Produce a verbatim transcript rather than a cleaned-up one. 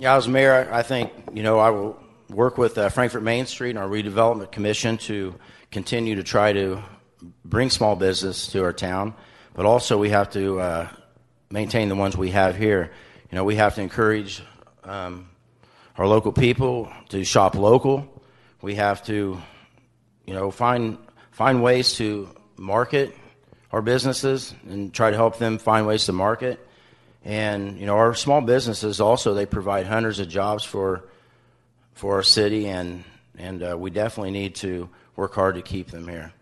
Yeah, as mayor, I think, you know, I will work with uh, Frankfort Main Street and our redevelopment commission to continue to try to bring small business to our town, but also we have to uh, maintain the ones we have here. You know, we have to encourage um, our local people to shop local. We have to, you know, find find ways to market our businesses and try to help them find ways to market. And, you know, our small businesses also, they provide hundreds of jobs for for our city, and, and uh, we definitely need to work hard to keep them here.